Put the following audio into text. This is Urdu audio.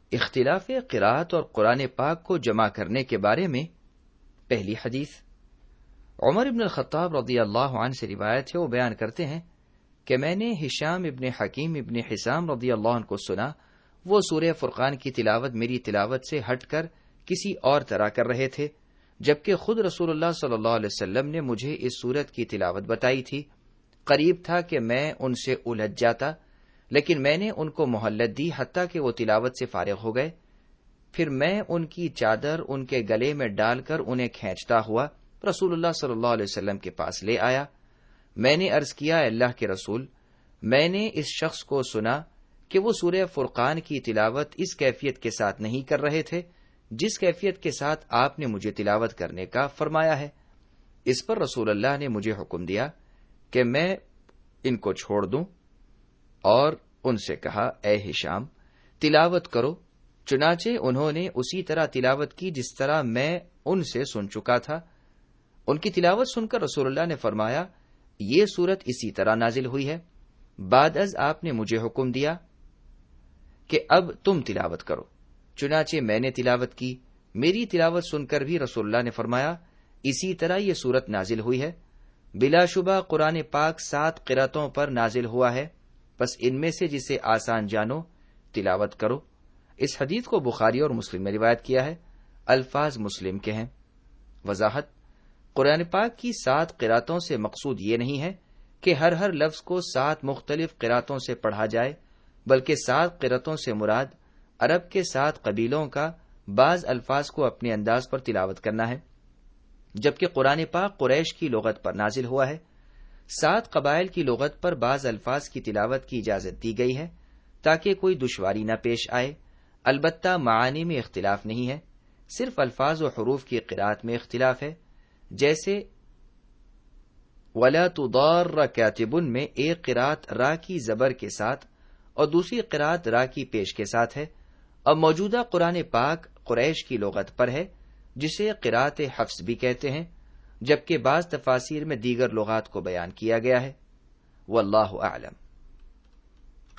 اختلاف قراءت اور قرآن پاک کو جمع کرنے کے بارے میں پہلی حدیث عمر ابن الخطاب رضی اللہ عنہ سے روایت ہے، وہ بیان کرتے ہیں کہ میں نے ہشام ابن حکیم ابن حسام رضی اللہ عنہ کو سنا، وہ سورہ فرقان کی تلاوت میری تلاوت سے ہٹ کر کسی اور طرح کر رہے تھے، جبکہ خود رسول اللہ صلی اللہ علیہ وسلم نے مجھے اس سورت کی تلاوت بتائی تھی۔ قریب تھا کہ میں ان سے الجھ جاتا، لیکن میں نے ان کو مہلت دی حتیٰ کہ وہ تلاوت سے فارغ ہو گئے۔ پھر میں ان کی چادر ان کے گلے میں ڈال کر انہیں کھینچتا ہوا رسول اللہ صلی اللہ علیہ وسلم کے پاس لے آیا۔ میں نے عرض کیا، اے اللہ کے رسول، میں نے اس شخص کو سنا کہ وہ سورہ فرقان کی تلاوت اس کیفیت کے ساتھ نہیں کر رہے تھے جس کیفیت کے ساتھ آپ نے مجھے تلاوت کرنے کا فرمایا ہے۔ اس پر رسول اللہ نے مجھے حکم دیا کہ میں ان کو چھوڑ دوں اور ان سے کہا، اے ہشام، تلاوت کرو۔ چنانچہ انہوں نے اسی طرح تلاوت کی جس طرح میں ان سے سن چکا تھا۔ ان کی تلاوت سن کر رسول اللہ نے فرمایا، یہ سورت اسی طرح نازل ہوئی ہے۔ بعد از آپ نے مجھے حکم دیا کہ اب تم تلاوت کرو۔ چنانچہ میں نے تلاوت کی۔ میری تلاوت سن کر بھی رسول اللہ نے فرمایا، اسی طرح یہ سورت نازل ہوئی ہے۔ بلا شبہ قرآن پاک 7 قرأتوں پر نازل ہوا ہے، بس ان میں سے جسے آسان جانو تلاوت کرو۔ اس حدیث کو بخاری اور مسلم نے روایت کیا ہے، الفاظ مسلم کے ہیں۔ وضاحت: قرآن پاک کی 7 قرأتوں سے مقصود یہ نہیں ہے کہ ہر لفظ کو 7 مختلف قرأتوں سے پڑھا جائے، بلکہ 7 قرأتوں سے مراد عرب کے 7 قبیلوں کا بعض الفاظ کو اپنے انداز پر تلاوت کرنا ہے، جبکہ قرآن پاک قریش کی لغت پر نازل ہوا ہے۔ 7 قبائل کی لغت پر بعض الفاظ کی تلاوت کی اجازت دی گئی ہے تاکہ کوئی دشواری نہ پیش آئے، البتہ معانی میں اختلاف نہیں ہے، صرف الفاظ و حروف کی قرأت میں اختلاف ہے۔ جیسے وَلَا تُضَارَّ كَاتِبٌ میں ایک قرأت را کی زبر کے ساتھ اور دوسری قرأت را کی پیش کے ساتھ ہے، اور موجودہ قرآن پاک قریش کی لغت پر ہے جسے قرأت حفص بھی کہتے ہیں، جبکہ بعض تفاسیر میں دیگر لغات کو بیان کیا گیا ہے۔ واللہ اعلم۔